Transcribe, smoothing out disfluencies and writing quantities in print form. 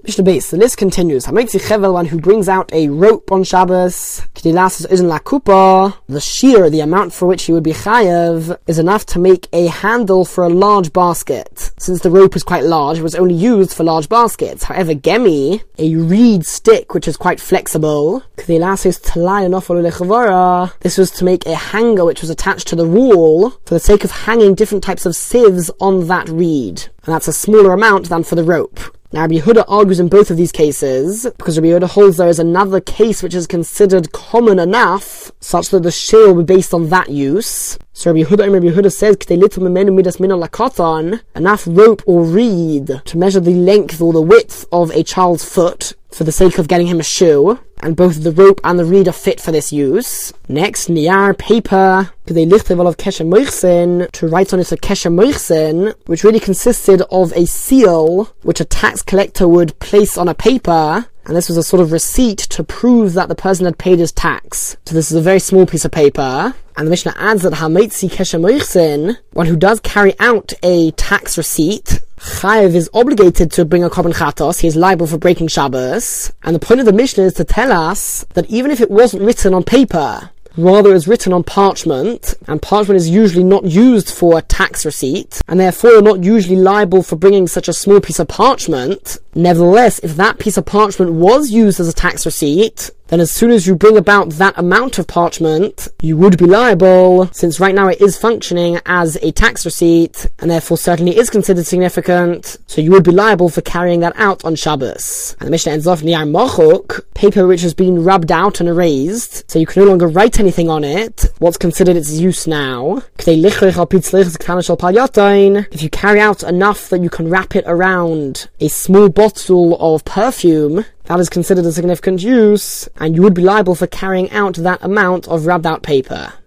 Mishnah Beis, the list continues. Hametzi chevel, one who brings out a rope on Shabbos. The shear, the amount for which he would be chayav, is enough to make a handle for a large basket. Since the rope is quite large, it was only used for large baskets. However, gemi, a reed stick which is quite flexible, this was to make a hanger which was attached to the wall for the sake of hanging different types of sieves on that reed. And that's a smaller amount than for the rope. Now, Rabbi Yehuda argues in both of these cases, because Rabbi Yehuda holds there is another case which is considered common enough, such that the shear will be based on that use. So Rabbi Yehuda says, enough rope or reed to measure the length or the width of a child's foot for the sake of getting him a shoe, and both the rope and the reed are fit for this use. Next, niyar, paper, to write on it a kesher moichsen, which really consisted of a seal which a tax collector would place on a paper, and this was a sort of receipt to prove that the person had paid his tax. So this is a very small piece of paper, and the Mishnah adds that hametzi kesher moichsen, one who does carry out a tax receipt, Chayev is obligated to bring a korban chatos. He is liable for breaking Shabbos. And the point of the Mishnah is to tell us that even if it wasn't written on paper, rather is written on parchment, and parchment is usually not used for a tax receipt, and therefore you're not usually liable for bringing such a small piece of parchment. Nevertheless, if that piece of parchment was used as a tax receipt, then as soon as you bring about that amount of parchment, you would be liable, since right now it is functioning as a tax receipt, and therefore certainly is considered significant, so you would be liable for carrying that out on Shabbos. And the Mishnah ends off, niyar mochuk, paper which has been rubbed out and erased, so you can no longer write anything on it. What's considered its use now? If you carry out enough that you can wrap it around a small bottle of perfume, that is considered a significant use, and you would be liable for carrying out that amount of rubbed out paper.